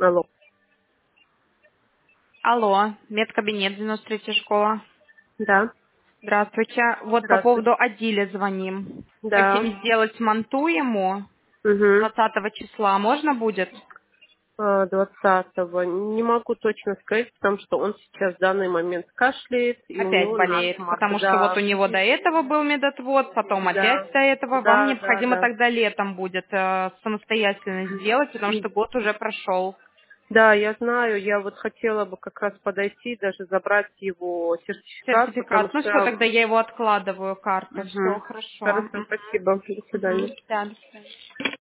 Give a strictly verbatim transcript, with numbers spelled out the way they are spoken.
Алло. Алло, медкабинет, девяносто третья школа. Да. Здравствуйте. Вот по Здравствуйте. поводу Адиля звоним. Да. Хотим сделать манту ему Угу. двадцатого числа. Можно будет? Двадцатого. Не могу точно сказать, потому что он сейчас в данный момент кашляет, и у Опять него болеет, насморк. потому что вот у Да. него до этого был медотвод, потом опять Да. до этого. Вам Да, да, необходимо да. тогда летом будет э, самостоятельно сделать, потому И- что год уже прошел. Да, я знаю, я вот хотела бы как раз подойти, даже забрать его сертификат, потому Сертификат. Ну все, что... тогда я его откладываю, карты. Все, Угу. хорошо. Хорошо, Мгм. спасибо. До Мгм. свидания. Да, до свидания.